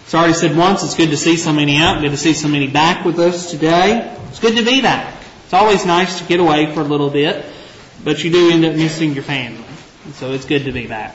As I already said once, it's good to see so many out. Good to see so many back with us today. It's good to be back. It's always nice to get away for a little bit, but you do end up missing your family. And so it's good to be back.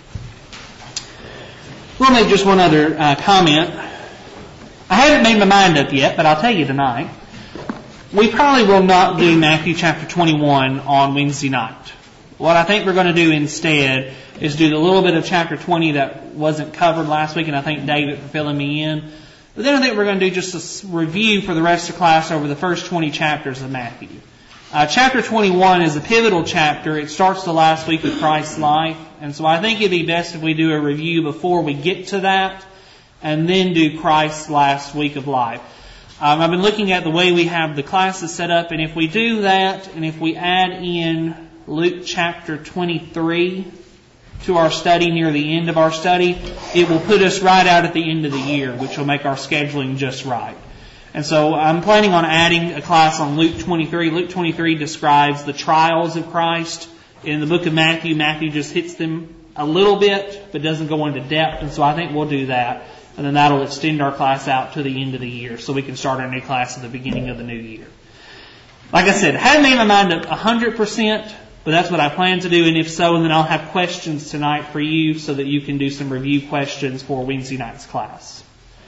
We'll make just one other comment. I haven't made my mind up yet, but I'll tell you tonight. We probably will not do Matthew chapter 21 on Wednesday night. What I think we're going to do instead is do the little bit of chapter 20 that wasn't covered last week, and I thank David for filling me in. But then I think we're going to do just a review for the rest of the class over the first 20 chapters of Matthew. Chapter 21 is a pivotal chapter. It starts the last week of Christ's life. And so I think it'd be best if we do a review before we get to that, and then do Christ's last week of life. I've been looking at the way we have the classes set up, and if we do that, and if we add in Luke chapter 23 to our study near the end of our study, it will put us right out at the end of the year, which will make our scheduling just right. And so I'm planning on adding a class on Luke 23. Luke 23 describes the trials of Christ. In the book of Matthew, Matthew just hits them a little bit, but doesn't go into depth. And so I think we'll do that. And then that'll extend our class out to the end of the year, so we can start our new class at the beginning of the new year. Like I said, I haven't made my mind up 100%, but that's what I plan to do. And if so, then I'll have questions tonight for you so that you can do some review questions for Wednesday night's class.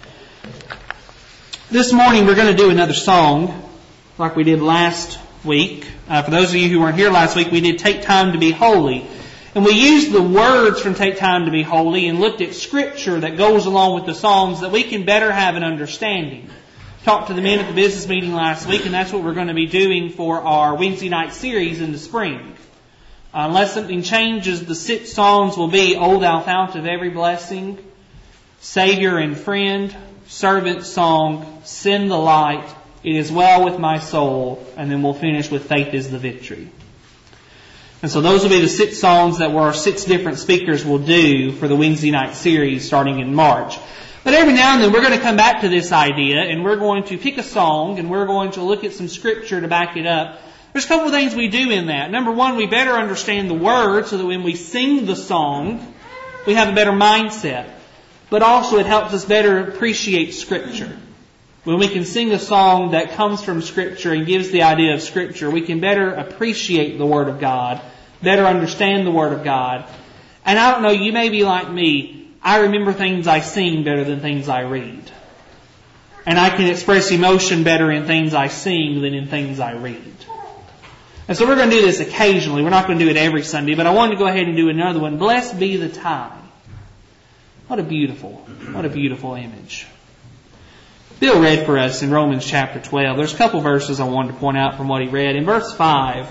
This morning we're going to do another song like we did last week. For those of you who weren't here last week, we did Take Time to Be Holy. And we used the words from Take Time to Be Holy and looked at Scripture that goes along with the songs that we can better have an understanding. Talked to the men at the business meeting last week, and that's what we're going to be doing for our Wednesday night series in the spring. Unless something changes, the 6 songs will be O Thou Fount of Every Blessing, Savior and Friend, Servant Song, Send the Light, It Is Well With My Soul, and then we'll finish with Faith is the Victory. And so those will be the 6 songs that our 6 different speakers will do for the Wednesday night series starting in March. But every now and then we're going to come back to this idea, and we're going to pick a song, and we're going to look at some Scripture to back it up. There's a couple of things we do in that. Number one, we better understand the words so that when we sing the song, we have a better mindset. But also it helps us better appreciate Scripture. When we can sing a song that comes from Scripture and gives the idea of Scripture, we can better appreciate the Word of God, better understand the Word of God. And I don't know, you may be like me. I remember things I sing better than things I read. And I can express emotion better in things I sing than in things I read. And so we're going to do this occasionally. We're not going to do it every Sunday, but I wanted to go ahead and do another one. Blessed be the tie. What a beautiful image. Bill read for us in Romans chapter 12. There's a couple verses I wanted to point out from what he read. In verse 5, it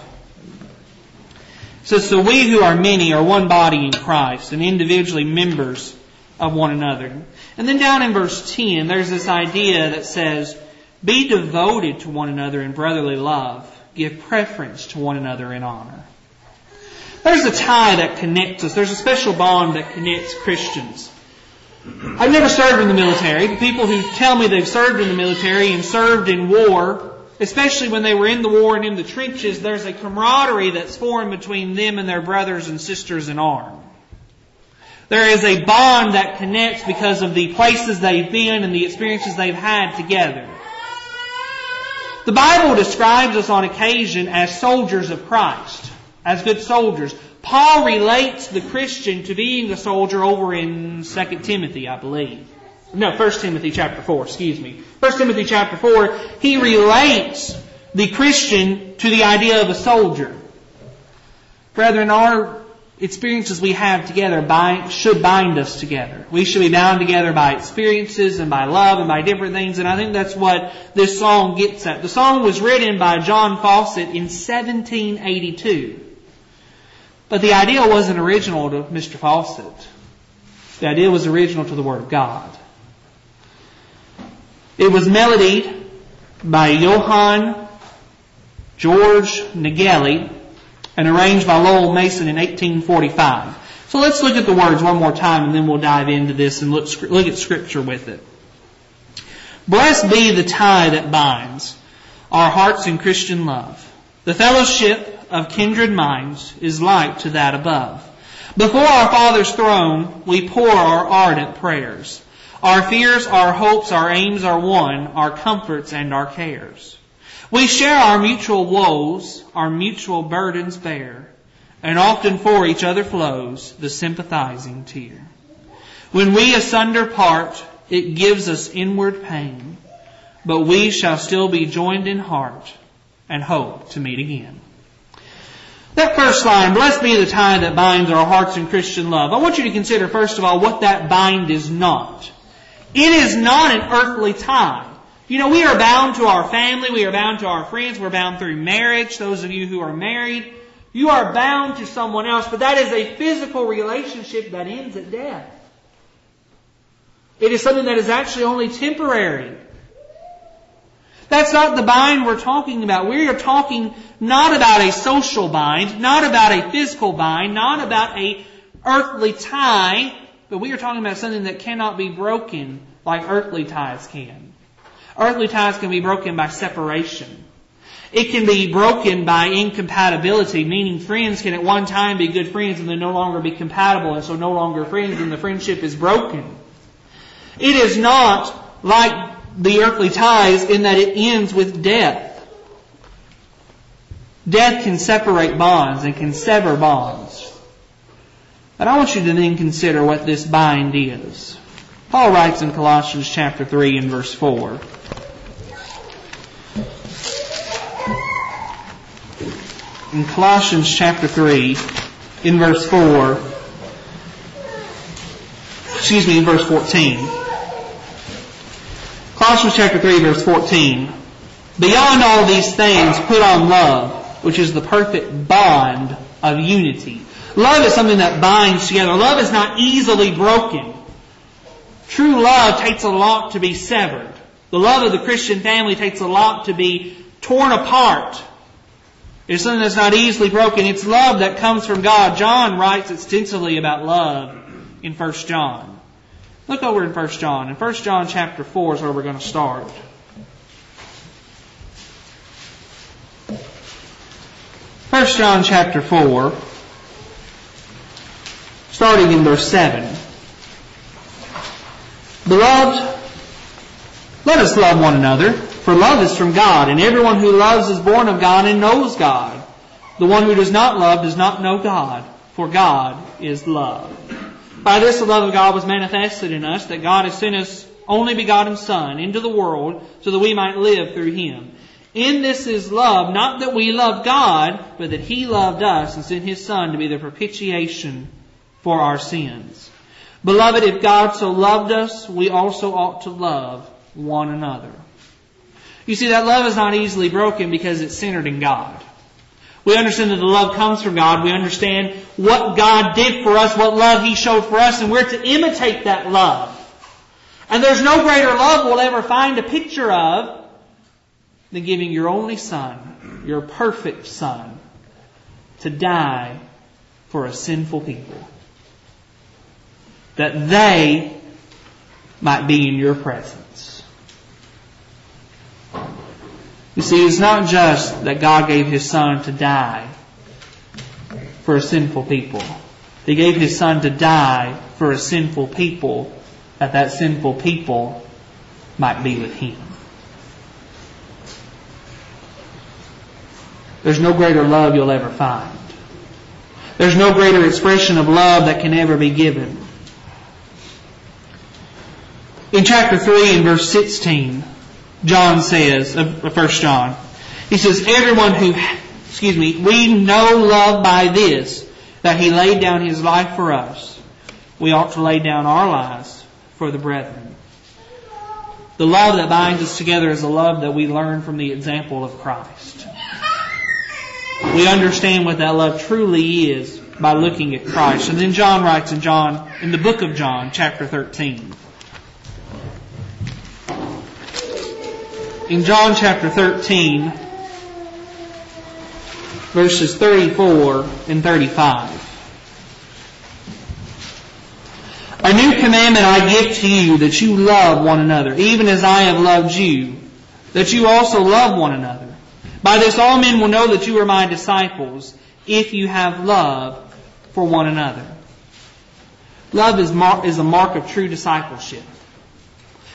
says, So we who are many are one body in Christ, and individually members of one another. And then down in verse 10, there's this idea that says, Be devoted to one another in brotherly love. Give preference to one another in honor. There's a tie that connects us. There's a special bond that connects Christians. I've never served in the military. The people who tell me they've served in the military and served in war, especially when they were in the war and in the trenches, there's a camaraderie that's formed between them and their brothers and sisters in arms. There is a bond that connects because of the places they've been and the experiences they've had together. The Bible describes us on occasion as soldiers of Christ, as good soldiers. Paul relates the Christian to being a soldier over in 2 Timothy, I believe. No, 1 Timothy chapter 4, 1 Timothy chapter 4, he relates the Christian to the idea of a soldier. Brethren, our experiences we have together should bind us together. We should be bound together by experiences and by love and by different things, and I think that's what this song gets at. The song was written by John Fawcett in 1782. But the idea wasn't original to Mr. Fawcett. The idea was original to the Word of God. It was melodied by Johann George Nageli and arranged by Lowell Mason in 1845. So let's look at the words one more time and then we'll dive into this and look at Scripture with it. Blessed be the tie that binds our hearts in Christian love. The fellowship of kindred minds is like to that above. Before our Father's throne we pour our ardent prayers. Our fears, our hopes, our aims are one, our comforts and our cares. We share our mutual woes, our mutual burdens bear, and often for each other flows the sympathizing tear. When we asunder part, it gives us inward pain, but we shall still be joined in heart and hope to meet again. That first line, blessed be the tie that binds our hearts in Christian love. I want you to consider, first of all, what that bind is not. It is not an earthly tie. You know, we are bound to our family, we are bound to our friends, we're bound through marriage. Those of you who are married, you are bound to someone else, but that is a physical relationship that ends at death. It is something that is actually only temporary. That's not the bind we're talking about. We are talking not about a social bind, not about a physical bind, not about a earthly tie, but we are talking about something that cannot be broken like earthly ties can. Earthly ties can be broken by separation. It can be broken by incompatibility, meaning friends can at one time be good friends and then no longer be compatible and so no longer friends and the friendship is broken. It is not like the earthly ties in that it ends with death. Death can separate bonds and can sever bonds. But I want you to then consider what this bind is. Paul writes in Colossians chapter 3 and verse 4. In Colossians chapter 3, in verse 4, in verse 14. Colossians chapter 3, verse 14. Beyond all these things, put on love, which is the perfect bond of unity. Love is something that binds together. Love is not easily broken. True love takes a lot to be severed. The love of the Christian family takes a lot to be torn apart. It's something that's not easily broken. It's love that comes from God. John writes extensively about love in 1 John. Look over in 1 John. In 1 John chapter 4 is where we're going to start. 1 John chapter 4, starting in verse 7. Beloved, let us love one another, for love is from God, and everyone who loves is born of God and knows God. The one who does not love does not know God, for God is love. By this the love of God was manifested in us, that God has sent His only begotten Son into the world so that we might live through Him. In this is love, not that we love God, but that He loved us and sent His Son to be the propitiation for our sins. Beloved, if God so loved us, we also ought to love one another. You see, that love is not easily broken because it's centered in God. We understand that the love comes from God. We understand what God did for us, what love He showed for us, and we're to imitate that love. And there's no greater love we'll ever find a picture of than giving your only Son, your perfect Son, to die for a sinful people. That they might be in your presence. You see, it's not just that God gave His Son to die for a sinful people. He gave His Son to die for a sinful people, that sinful people might be with Him. There's no greater love you'll ever find. There's no greater expression of love that can ever be given. In chapter 3 and verse 16, John says, 1 John, he says, we know love by this, that He laid down His life for us. We ought to lay down our lives for the brethren. The love that binds us together is a love that we learn from the example of Christ. We understand what that love truly is by looking at Christ. And then John writes in the book of John, chapter 13. In John chapter 13, verses 34 and 35. A new commandment I give to you, that you love one another, even as I have loved you, that you also love one another. By this all men will know that you are my disciples, if you have love for one another. Love is a mark of true discipleship.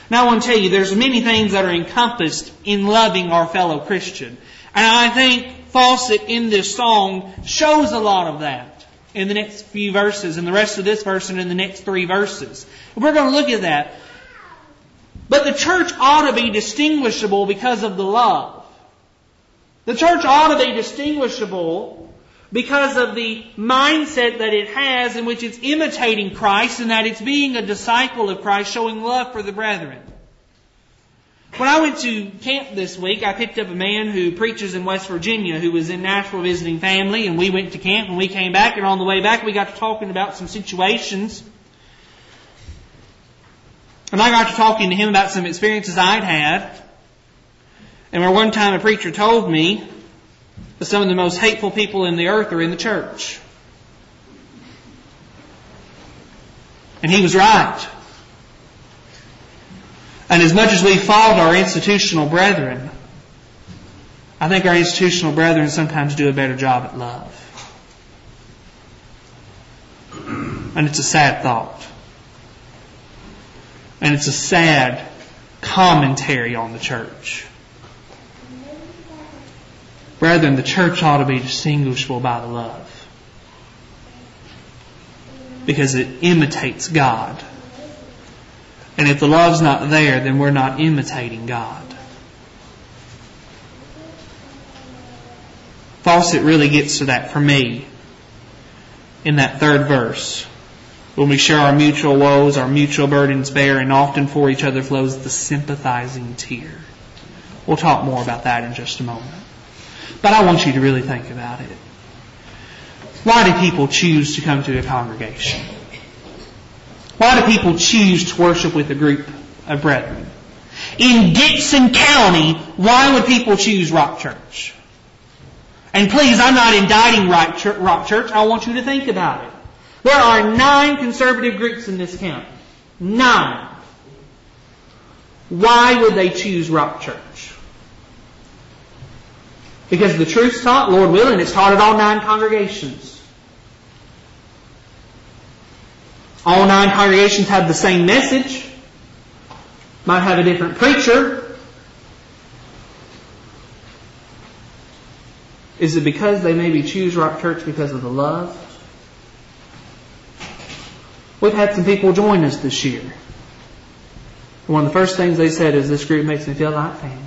Now I want to tell you, there's many things that are encompassed in loving our fellow Christian. And I think Fawcett in this song shows a lot of that in the next few verses, and the rest of this verse and in the next 3 verses. And we're going to look at that. But the church ought to be distinguishable because of the love. The church ought to be distinguishable because of the mindset that it has in which it's imitating Christ and that it's being a disciple of Christ, showing love for the brethren. When I went to camp this week, I picked up a man who preaches in West Virginia who was in Nashville visiting family, and we went to camp and we came back, and on the way back we got to talking about some situations. And I got to talking to him about some experiences I'd had. And where one time a preacher told me that some of the most hateful people in the earth are in the church. And he was right. And as much as we fault our institutional brethren, I think our institutional brethren sometimes do a better job at love. And it's a sad thought. And it's a sad commentary on the church. Brethren, the church ought to be distinguishable by the love. Because it imitates God. And if the love's not there, then we're not imitating God. Fawcett really gets to that for me in that 3rd verse. When we share our mutual woes, our mutual burdens bear, and often for each other flows the sympathizing tear. We'll talk more about that in just a moment. But I want you to really think about it. Why do people choose to come to a congregation? Why do people choose to worship with a group of brethren? In Dixon County, why would people choose Rock Church? And please, I'm not indicting Rock Church. I want you to think about it. There are 9 conservative groups in this county. 9. Why would they choose Rock Church? Because the truth's taught, Lord willing, it's taught at all 9 congregations. All 9 congregations have the same message. Might have a different preacher. Is it because they maybe choose Rock Church because of the love? We've had some people join us this year. One of the first things they said is, this group makes me feel like family.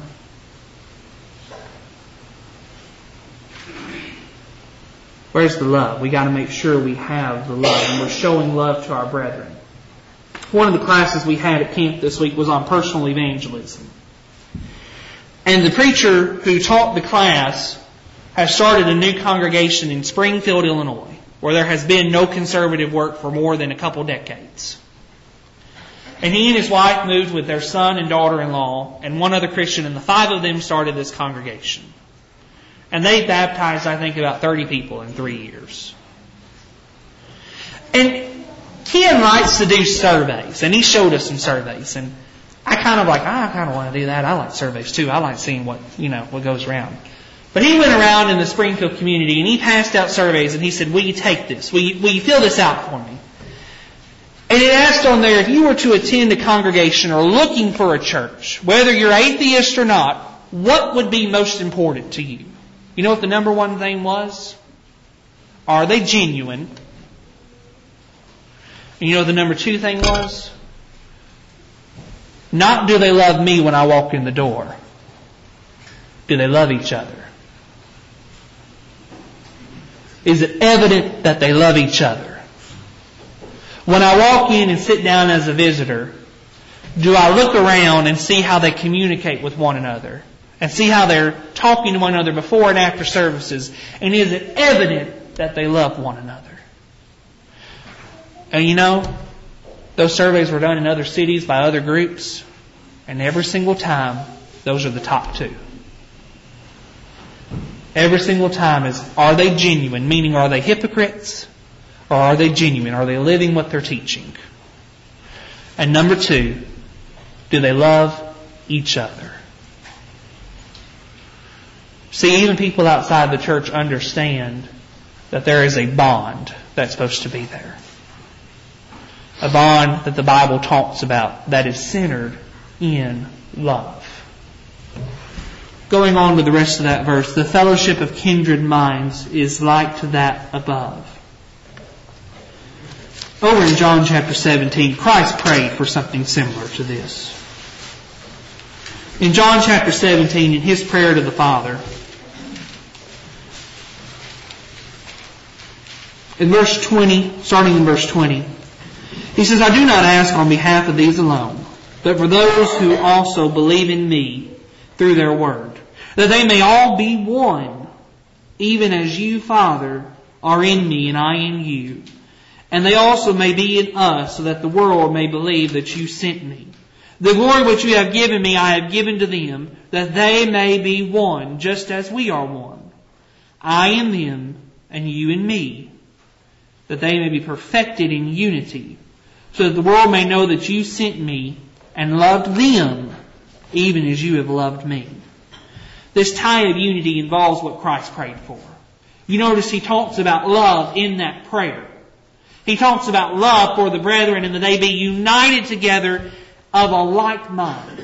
Where's the love? We got to make sure we have the love, and we're showing love to our brethren. One of the classes we had at camp this week was on personal evangelism. And the preacher who taught the class has started a new congregation in Springfield, Illinois, where there has been no conservative work for more than a couple decades. And he and his wife moved with their son and daughter-in-law and one other Christian, and the 5 of them started this congregation. And they baptized, I think, about 30 people in 3 years. And Ken likes to do surveys, and he showed us some surveys. And I kind of want to do that. I like surveys too. I like seeing what goes around. But he went around in the Springfield community and he passed out surveys and he said, will you take this? Will you fill this out for me? And it asked on there, if you were to attend a congregation or looking for a church, whether you're atheist or not, what would be most important to you? You know what the number 1 thing was? Are they genuine? And you know what the number 2 thing was? Not do they love me when I walk in the door. Do they love each other? Is it evident that they love each other? When I walk in and sit down as a visitor, do I look around and see how they communicate with one another? And see how they're talking to one another before and after services? And is it evident that they love one another? And those surveys were done in other cities by other groups. And every single time, those are the top 2. Every single time is, are they genuine? Meaning, are they hypocrites? Or are they genuine? Are they living what they're teaching? And number 2, do they love each other? See, even people outside the church understand that there is a bond that's supposed to be there. A bond that the Bible talks about that is centered in love. Going on with the rest of that verse, the fellowship of kindred minds is like to that above. Over in John chapter 17, Christ prayed for something similar to this. In John chapter 17, in His prayer to the Father, in verse 20, starting in verse 20, He says, I do not ask on behalf of these alone, but for those who also believe in Me through their word, that they may all be one, even as You, Father, are in Me and I in You, and they also may be in us, so that the world may believe that You sent Me. The glory which You have given Me I have given to them, that they may be one, just as We are one. I in them, and You in Me, that they may be perfected in unity, so that the world may know that You sent Me and loved them, even as You have loved Me. This tie of unity involves what Christ prayed for. You notice He talks about love in that prayer. He talks about love for the brethren and that they be united together of a like mind.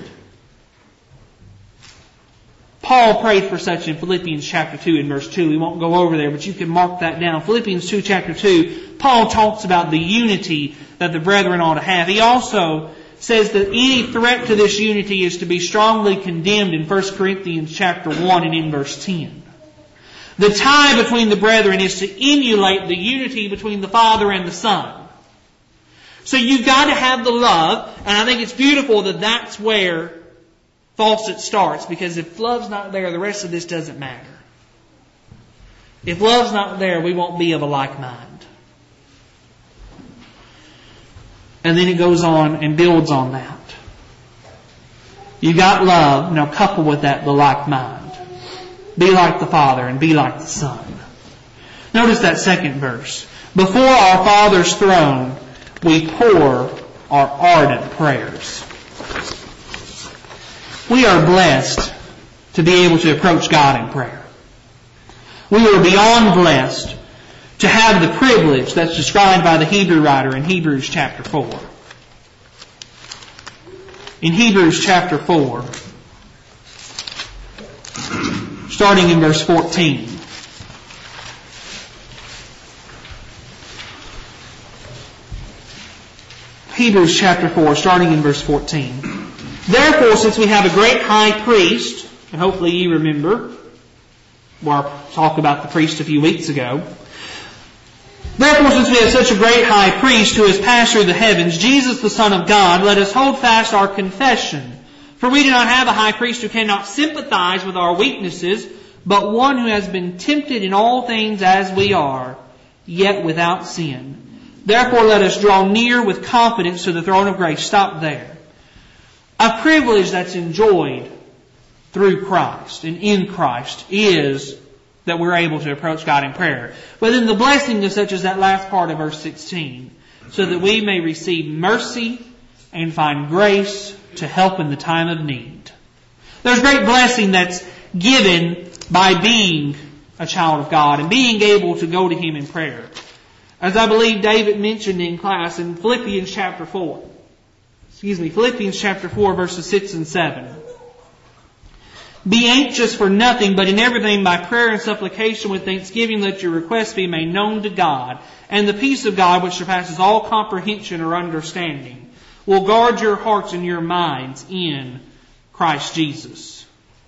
Paul prayed for such in Philippians chapter 2 and verse 2. We won't go over there, but you can mark that down. Philippians 2 chapter 2, Paul talks about the unity that the brethren ought to have. He also says that any threat to this unity is to be strongly condemned in 1 Corinthians chapter 1 and in verse 10. The tie between the brethren is to emulate the unity between the Father and the Son. So you've got to have the love, and I think it's beautiful that that's where Fawcett starts, because if love's not there, the rest of this doesn't matter. If love's not there, we won't be of a like mind. And then it goes on and builds on that. You got love, now couple with that the like mind. Be like the Father and be like the Son. Notice that second verse. Before our Father's throne, we pour our ardent prayers. We are blessed to be able to approach God in prayer. We are beyond blessed to have the privilege that's described by the Hebrew writer in Hebrews chapter 4. In Hebrews chapter 4, starting in verse 14. Hebrews chapter 4, starting in verse 14. Therefore, since we have a great high priest, and hopefully you remember our talk about the priest a few weeks ago. Therefore, since we have such a great high priest who has passed through the heavens, Jesus the Son of God, let us hold fast our confession. For we do not have a high priest who cannot sympathize with our weaknesses, but one who has been tempted in all things as we are, yet without sin. Therefore, let us draw near with confidence to the throne of grace. Stop there. A privilege that's enjoyed through Christ and in Christ is that we're able to approach God in prayer. But then the blessing is such as that last part of verse 16, so that we may receive mercy and find grace to help in the time of need. There's great blessing that's given by being a child of God and being able to go to Him in prayer. As I believe David mentioned in class in Philippians chapter 4. Philippians chapter 4 verses 6 and 7. Be anxious for nothing, but in everything by prayer and supplication with thanksgiving let your requests be made known to God. And the peace of God, which surpasses all comprehension or understanding, will guard your hearts and your minds in Christ Jesus.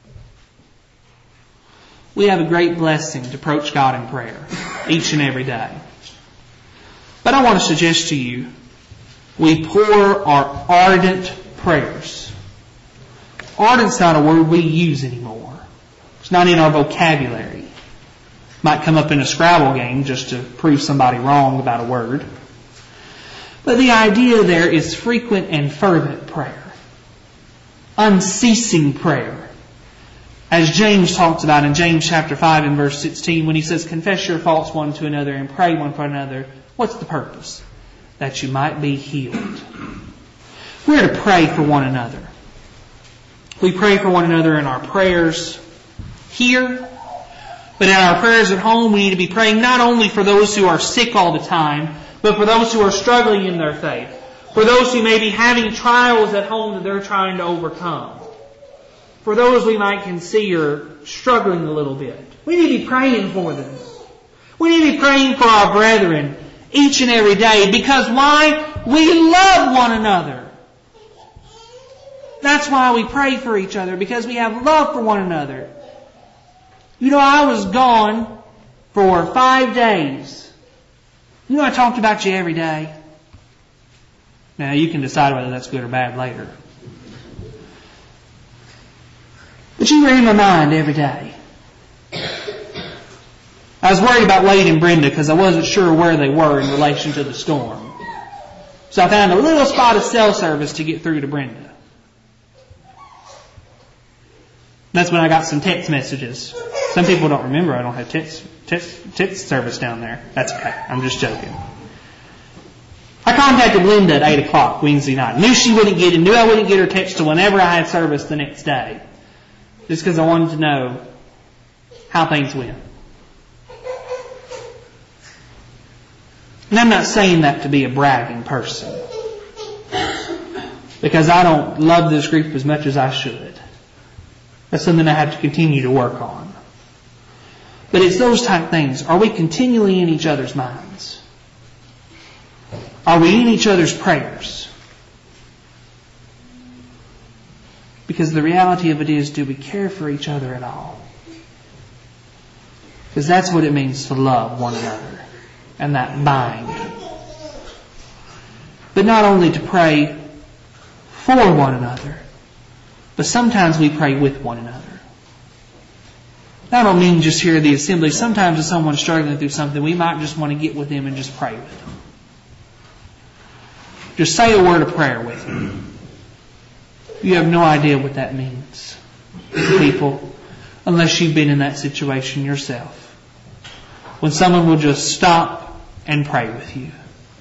We have a great blessing to approach God in prayer each and every day. But I want to suggest to you, we pour our ardent prayers. Ardent's not a word we use anymore. It's not in our vocabulary. Might come up in a Scrabble game just to prove somebody wrong about a word. But the idea there is frequent and fervent prayer. Unceasing prayer. As James talks about in James chapter 5 and verse 16 when he says, confess your faults one to another and pray one for another. What's the purpose? That you might be healed. We're to pray for one another. We pray for one another in our prayers here, but in our prayers at home we need to be praying not only for those who are sick all the time, but for those who are struggling in their faith. For For those who may be having trials at home that they're trying to overcome. For those we might can see are struggling a little bit. We need to be praying for them. We need to be praying for our brethren each and every day. Because why? We love one another. That's why we pray for each other. Because we have love for one another. You know, I was gone for 5 days. You know, I talked about you every day. Now, you can decide whether that's good or bad later. But you were in my mind every day. I was worried about Wade and Brenda because I wasn't sure where they were in relation to the storm. So I found a little spot of cell service to get through to Brenda. That's when I got some text messages. Some people don't remember I don't have text service down there. That's okay. I'm just joking. I contacted Linda at 8 o'clock Wednesday night. Knew I wouldn't get her text till whenever I had service the next day. Just because I wanted to know how things went. And I'm not saying that to be a bragging person. Because I don't love this group as much as I should. That's something I have to continue to work on. But it's those type of things. Are we continually in each other's minds? Are we in each other's prayers? Because the reality of it is, do we care for each other at all? Because that's what it means to love one another. And that bind. But not only to pray for one another, but sometimes we pray with one another. I don't mean just here at the assembly. Sometimes if someone's struggling through something, we might just want to get with them and just pray with them. Just say a word of prayer with them. You have no idea what that means to people unless you've been in that situation yourself. When someone will just stop and pray with you.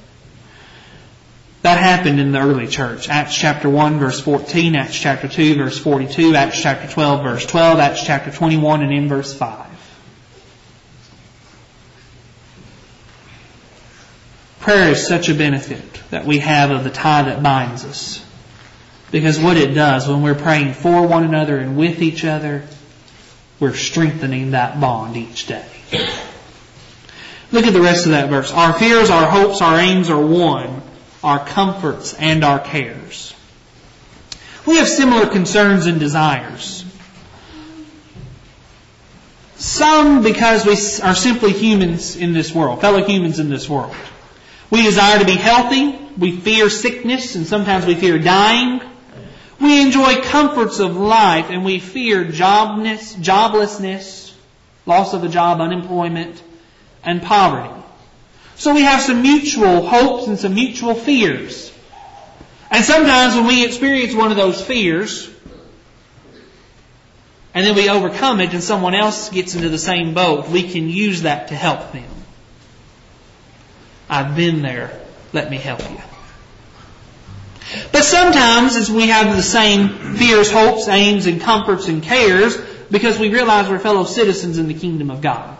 That happened in the early church. Acts chapter 1 verse 14, Acts chapter 2 verse 42, Acts chapter 12 verse 12, Acts chapter 21 and in verse 5. Prayer is such a benefit that we have of the tie that binds us. Because what it does when we're praying for one another and with each other, we're strengthening that bond each day. Look at the rest of that verse. Our fears, our hopes, our aims are one. Our comforts and our cares. We have similar concerns and desires. Some because we are simply humans in this world, fellow humans in this world. We desire to be healthy. We fear sickness and sometimes we fear dying. We enjoy comforts of life and we fear joblessness, loss of a job, unemployment, and poverty. So we have some mutual hopes and some mutual fears. And sometimes when we experience one of those fears, and then we overcome it and someone else gets into the same boat, we can use that to help them. I've been there. Let me help you. But sometimes as we have the same fears, hopes, aims, and comforts and cares, because we realize we're fellow citizens in the kingdom of God.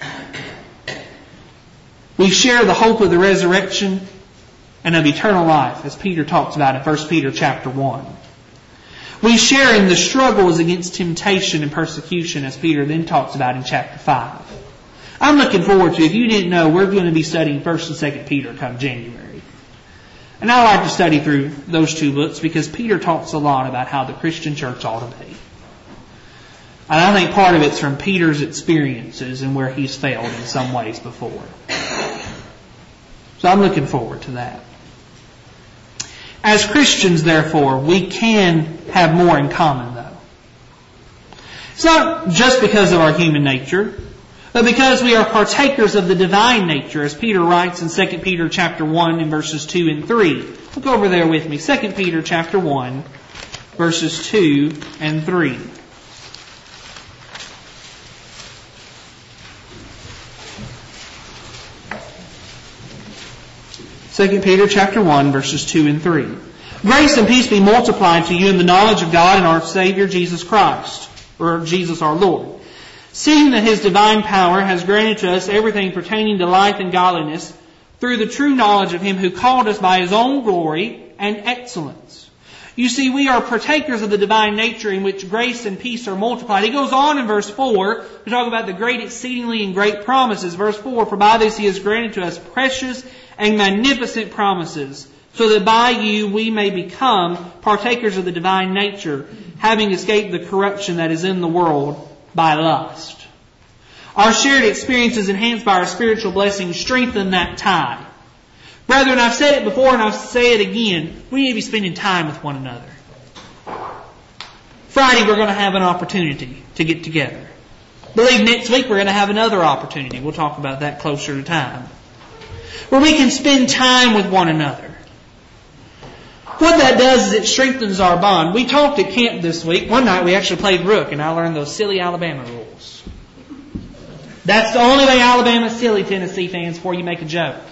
We share the hope of the resurrection and of eternal life, as Peter talks about in 1 Peter chapter 1. We share in the struggles against temptation and persecution, as Peter then talks about in chapter 5. I'm looking forward to, if you didn't know, we're going to be studying 1 and 2 Peter come January. And I like to study through those two books because Peter talks a lot about how the Christian church ought to be. And I think part of it's from Peter's experiences and where he's failed in some ways before. So I'm looking forward to that. As Christians, therefore, we can have more in common, though. It's not just because of our human nature, but because we are partakers of the divine nature, as Peter writes in 2 Peter chapter 1 in verses 2 and 3. Look over there with me. 2 Peter chapter 1, verses 2 and 3. Second Peter chapter 1, verses 2 and 3. Grace and peace be multiplied to you in the knowledge of God and our Savior Jesus Christ, or Jesus our Lord. Seeing that His divine power has granted to us everything pertaining to life and godliness through the true knowledge of Him who called us by His own glory and excellence. You see, we are partakers of the divine nature in which grace and peace are multiplied. He goes on in verse 4 to talk about the great exceedingly and great promises. Verse 4, for by this He has granted to us precious and magnificent promises, so that by you we may become partakers of the divine nature, having escaped the corruption that is in the world by lust. Our shared experiences enhanced by our spiritual blessings strengthen that tie. Brethren, I've said it before and I'll say it again. We need to be spending time with one another. Friday we're going to have an opportunity to get together. I believe next week we're going to have another opportunity. We'll talk about that closer to time. Where we can spend time with one another. What that does is it strengthens our bond. We talked at camp this week. One night we actually played Rook and I learned those silly Alabama rules. That's the only way Alabama's silly, Tennessee fans, before you make a joke.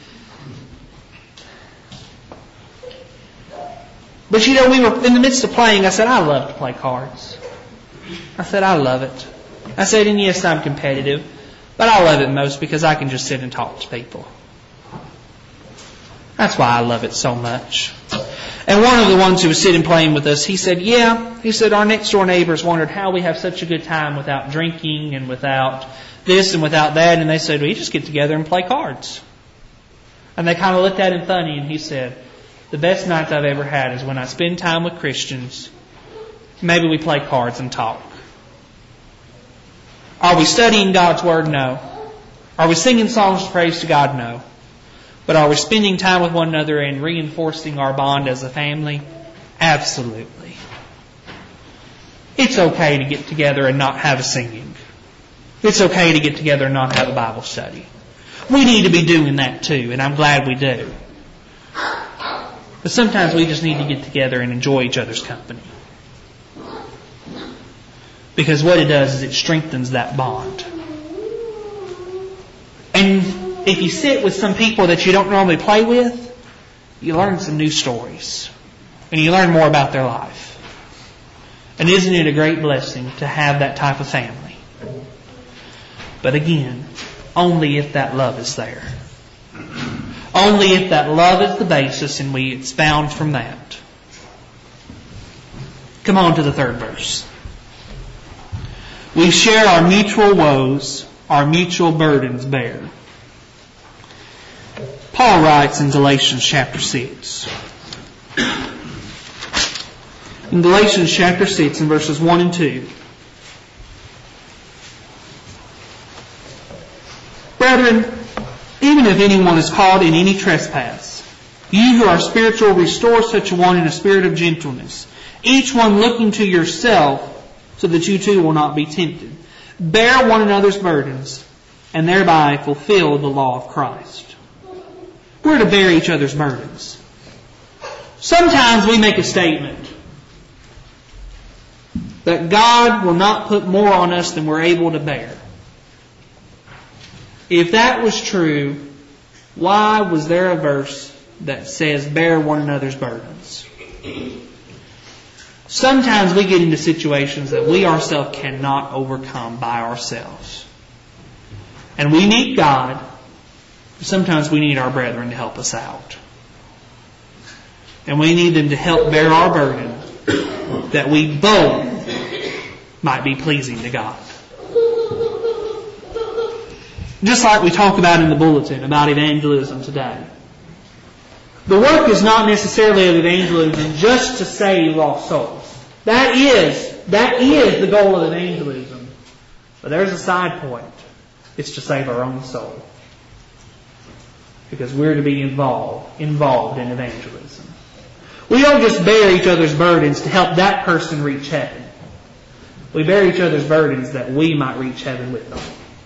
But you know, we were in the midst of playing. I said, I love to play cards. I said, I love it. I said, and yes, I'm competitive. But I love it most because I can just sit and talk to people. That's why I love it so much. And one of the ones who was sitting playing with us, he said, our next door neighbors wondered how we have such a good time without drinking and without this and without that. And they said, we just get together and play cards. And they kind of looked at him funny and he said, the best nights I've ever had is when I spend time with Christians. Maybe we play cards and talk. Are we studying God's Word? No. Are we singing songs of praise to God? No. But are we spending time with one another and reinforcing our bond as a family? Absolutely. It's okay to get together and not have a singing. It's okay to get together and not have a Bible study. We need to be doing that too, and I'm glad we do. But sometimes we just need to get together and enjoy each other's company. Because what it does is it strengthens that bond. And if you sit with some people that you don't normally play with, you learn some new stories. And you learn more about their life. And isn't it a great blessing to have that type of family? But again, only if that love is there. Only if that love is the basis and we expound from that. Come on to the third verse. We share our mutual woes, our mutual burdens bear. Paul writes in Galatians chapter 6. In Galatians chapter 6 in verses 1 and 2. Brethren, even if anyone is caught in any trespass, you who are spiritual restore such a one in a spirit of gentleness, each one looking to yourself, so that you too will not be tempted. Bear one another's burdens, and thereby fulfill the law of Christ. We're to bear each other's burdens. Sometimes we make a statement that God will not put more on us than we're able to bear. If that was true, why was there a verse that says, bear one another's burdens? Sometimes we get into situations that we ourselves cannot overcome by ourselves. And we need God. Sometimes we need our brethren to help us out. And we need them to help bear our burden that we both might be pleasing to God. Just like we talk about in the bulletin about evangelism today. The work is not necessarily of evangelism just to save lost souls. That is the goal of evangelism. But there's a side point. It's to save our own soul. Because we're to be involved in evangelism. We don't just bear each other's burdens to help that person reach heaven. We bear each other's burdens that we might reach heaven with them.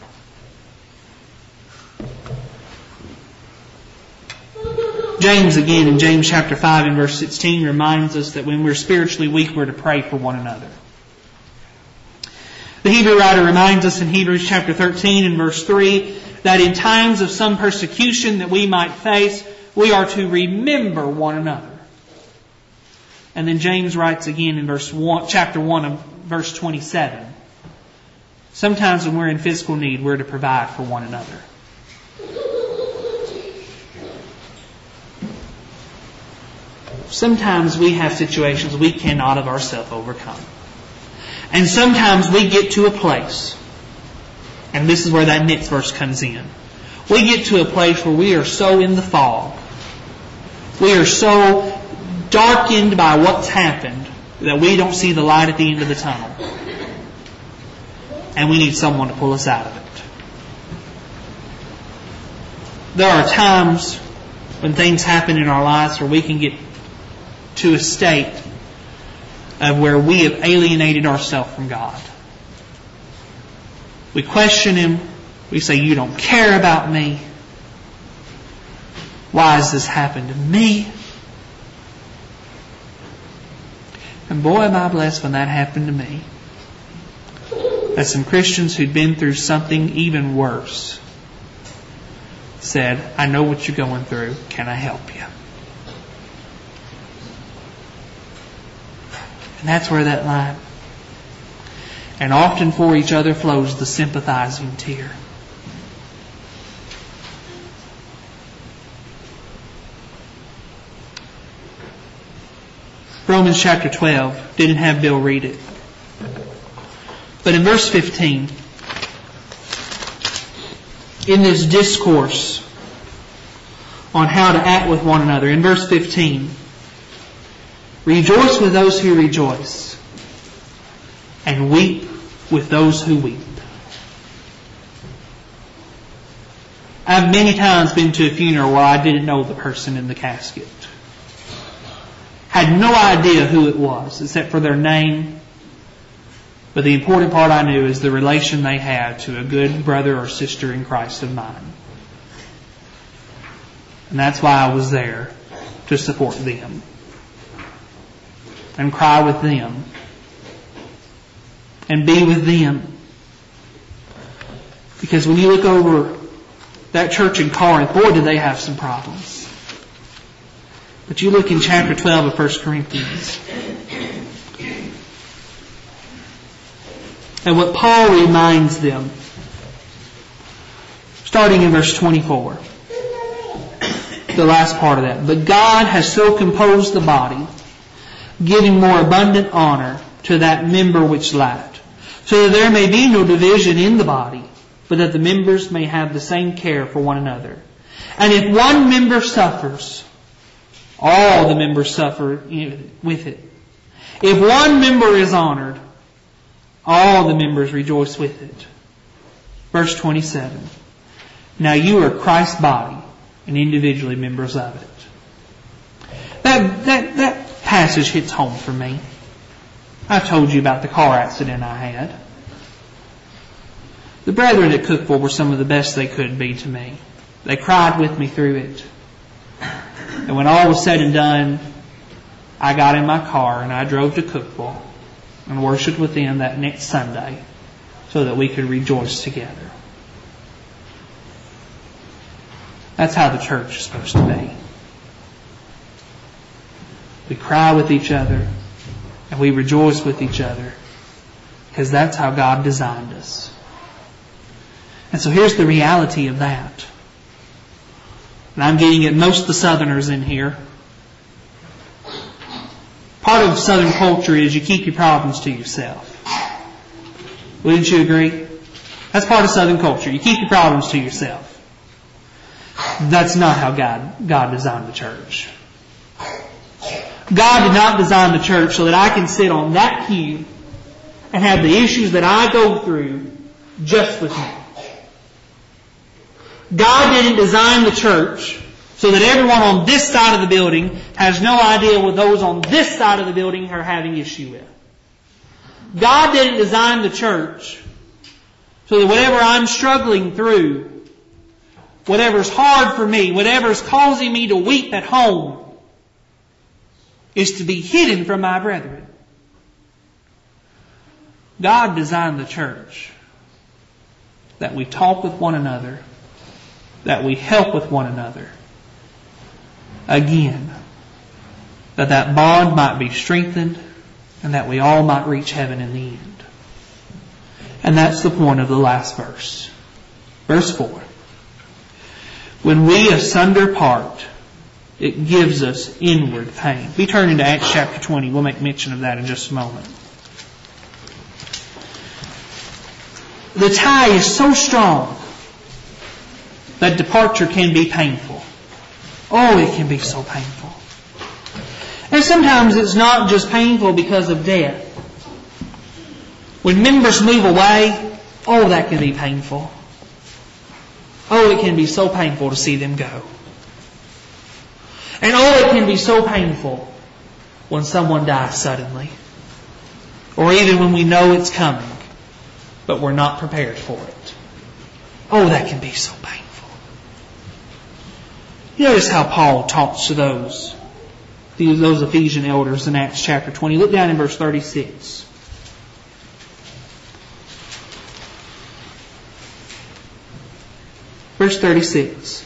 James again in James chapter 5 and verse 16 reminds us that when we're spiritually weak, we're to pray for one another. The Hebrew writer reminds us in Hebrews chapter 13 and verse 3 that in times of some persecution that we might face, we are to remember one another. And then James writes again in chapter 1 of verse 27. Sometimes when we're in physical need, we're to provide for one another. sometimes we have situations we cannot of ourselves overcome. And sometimes we get to a place, and this is where that next verse comes in. We get to a place where we are so in the fog, we are so darkened by what's happened that we don't see the light at the end of the tunnel. And we need someone to pull us out of it. There are times when things happen in our lives where we can get to a state of where we have alienated ourselves from God. We question Him. We say, you don't care about me. Why has this happened to me? And boy, am I blessed when that happened to me. That some Christians who'd been through something even worse said, I know what you're going through. Can I help you? And that's where that line. And often for each other flows the sympathizing tear. Romans chapter 12. Didn't have Bill read it. But in verse 15, in this discourse on how to act with one another, in verse 15, rejoice with those who rejoice, and weep with those who weep. I've many times been to a funeral where I didn't know the person in the casket. Had no idea who it was, except for their name. But the important part I knew is the relation they had to a good brother or sister in Christ of mine. And that's why I was there, to support them. And cry with them. And be with them. Because when you look over that church in Corinth, boy, did they have some problems. But you look in chapter 12 of 1 Corinthians. And what Paul reminds them, starting in verse 24, the last part of that. But God has so composed the body, giving more abundant honor to that member which lacked, so that there may be no division in the body, but that the members may have the same care for one another. And if one member suffers, all the members suffer with it. If one member is honored, all the members rejoice with it. Verse 27. Now you are Christ's body and individually members of it. That passage hits home for me. I told you about the car accident I had. The brethren at Cookeville were some of the best they could be to me. They cried with me through it. And when all was said and done, I got in my car and I drove to Cookeville and worshiped with them that next Sunday so that we could rejoice together. That's how the church is supposed to be. We cry with each other and we rejoice with each other because that's how God designed us. And so here's the reality of that. And I'm getting at most of the Southerners in here. Part of Southern culture is you keep your problems to yourself. Wouldn't you agree? That's part of Southern culture. You keep your problems to yourself. That's not how God designed the church. God did not design the church so that I can sit on that pew and have the issues that I go through just with me. God didn't design the church so that everyone on this side of the building has no idea what those on this side of the building are having issue with. God didn't design the church so that whatever I'm struggling through, whatever's hard for me, whatever's causing me to weep at home, is to be hidden from my brethren. God designed the church that we talk with one another, that we help with one another. Again, that bond might be strengthened and that we all might reach heaven in the end. And that's the point of the last verse. Verse 4. When we asunder part, It gives us inward pain. We turn into Acts chapter 20. We'll make mention of that in just a moment. The tie is so strong that departure can be painful. Oh, it can be so painful. And sometimes it's not just painful because of death. When members move away, oh, that can be painful. Oh, it can be so painful to see them go. And oh, it can be so painful when someone dies suddenly. Or even when we know it's coming, but we're not prepared for it. Oh, that can be so painful. Notice how Paul talks to those Ephesian elders in Acts chapter 20. Look down in verse 36. Verse 36.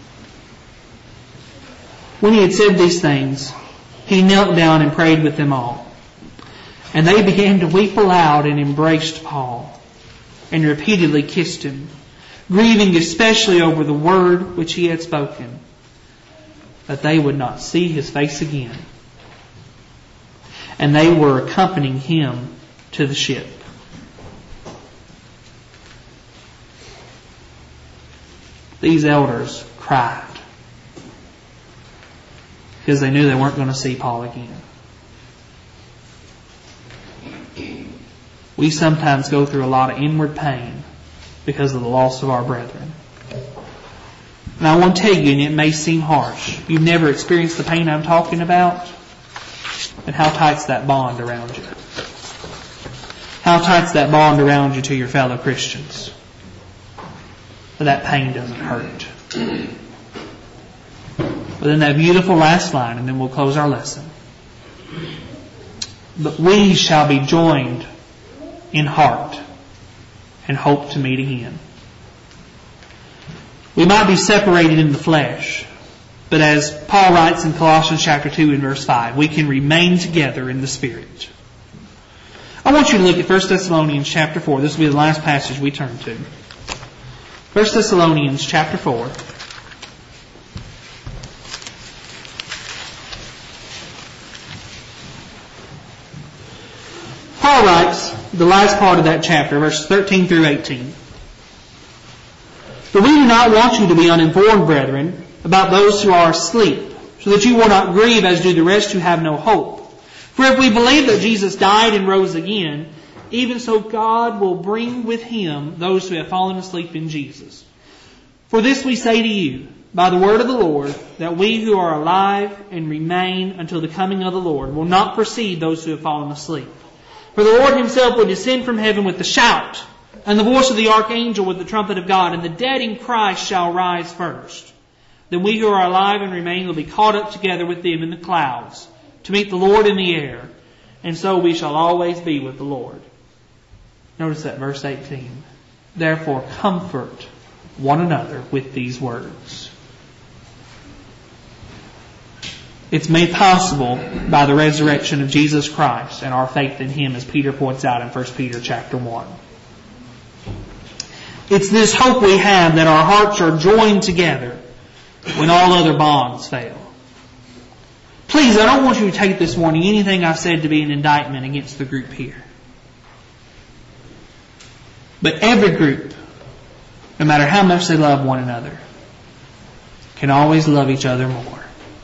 When he had said these things, he knelt down and prayed with them all. And they began to weep aloud and embraced Paul and repeatedly kissed him, grieving especially over the word which he had spoken, that they would not see his face again. And they were accompanying him to the ship. These elders cried because they knew they weren't going to see Paul again. We sometimes go through a lot of inward pain because of the loss of our brethren. And I want to tell you, and it may seem harsh, you've never experienced the pain I'm talking about, and how tight's that bond around you? How tight's that bond around you to your fellow Christians? But that pain doesn't hurt. But then that beautiful last line, and then we'll close our lesson. But we shall be joined in heart and hope to meet again. We might be separated in the flesh, but as Paul writes in Colossians chapter 2 and verse 5, we can remain together in the Spirit. I want you to look at 1 Thessalonians chapter 4. This will be the last passage we turn to. 1 Thessalonians chapter 4. Paul writes the last part of that chapter, verses 13 through 18. But we do not want you to be uninformed, brethren, about those who are asleep, so that you will not grieve as do the rest who have no hope. For if we believe that Jesus died and rose again, even so God will bring with Him those who have fallen asleep in Jesus. For this we say to you, by the word of the Lord, that we who are alive and remain until the coming of the Lord will not precede those who have fallen asleep. For the Lord Himself will descend from heaven with a shout, and the voice of the archangel with the trumpet of God, and the dead in Christ shall rise first. Then we who are alive and remain will be caught up together with them in the clouds, to meet the Lord in the air, and so we shall always be with the Lord. Notice that verse 18. Therefore comfort one another with these words. It's made possible by the resurrection of Jesus Christ and our faith in Him, as Peter points out in 1 Peter chapter 1. It's this hope we have that our hearts are joined together when all other bonds fail. Please, I don't want you to take this morning anything I've said to be an indictment against the group here. But every group, no matter how much they love one another, can always love each other more.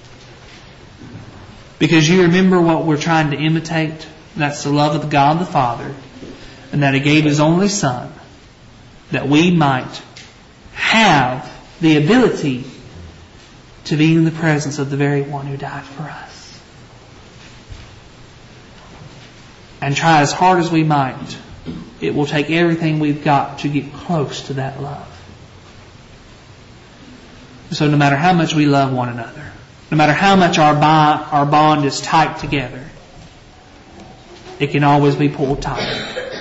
Because you remember what we're trying to imitate? That's the love of God the Father, and that He gave His only Son, that we might have the ability to be in the presence of the very one who died for us. And try as hard as we might, it will take everything we've got to get close to that love. So no matter how much we love one another, no matter how much our bond is tight together, it can always be pulled tighter.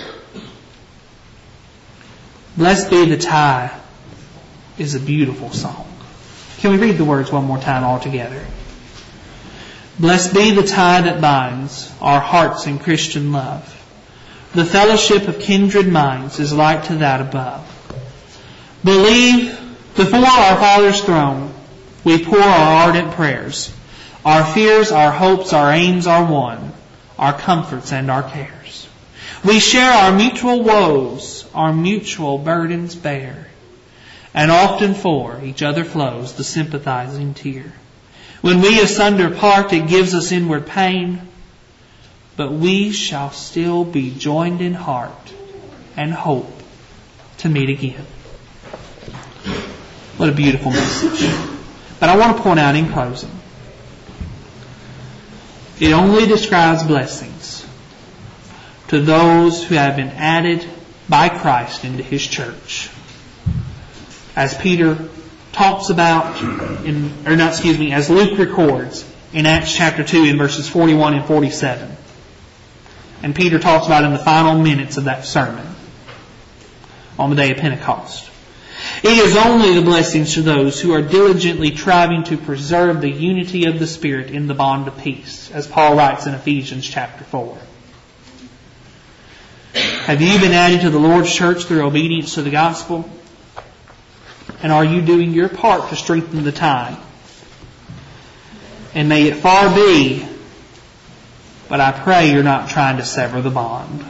Blessed be the tie is a beautiful song. Can we read the words one more time all together? Blessed be the tie that binds our hearts in Christian love. The fellowship of kindred minds is like to that above. Believe before our Father's throne We pour our ardent prayers. Our fears, our hopes, our aims are one, our comforts and our cares. We share our mutual woes, our mutual burdens bear, and often for each other flows the sympathizing tear. When we asunder part, it gives us inward pain, but we shall still be joined in heart and hope to meet again. What a beautiful message. But I want to point out in closing, it only describes blessings to those who have been added by Christ into His church. As Peter talks about, as Luke records in Acts chapter 2 in verses 41 and 47. And Peter talks about in the final minutes of that sermon on the day of Pentecost. It is only the blessings to those who are diligently striving to preserve the unity of the Spirit in the bond of peace, as Paul writes in Ephesians chapter 4. Have you been added to the Lord's church through obedience to the gospel? And are you doing your part to strengthen the tie? And may it far be, but I pray you're not trying to sever the bond.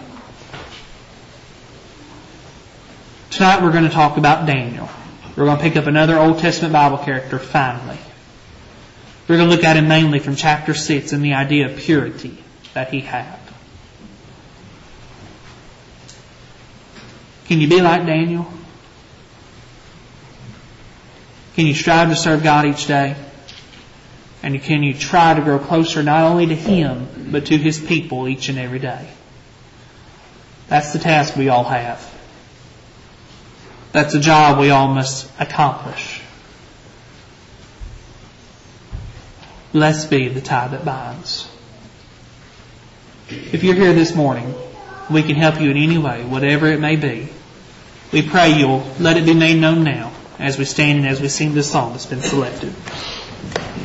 Tonight we're going to talk about Daniel. We're going to pick up another Old Testament Bible character finally. We're going to look at him mainly from chapter 6 and the idea of purity that he had. Can you be like Daniel? Can you strive to serve God each day? And can you try to grow closer not only to Him, but to His people each and every day? That's the task we all have. That's a job we all must accomplish. Blessed be the tie that binds. If you're here this morning, we can help you in any way, whatever it may be. We pray you'll let it be made known now as we stand and as we sing this song that's been selected.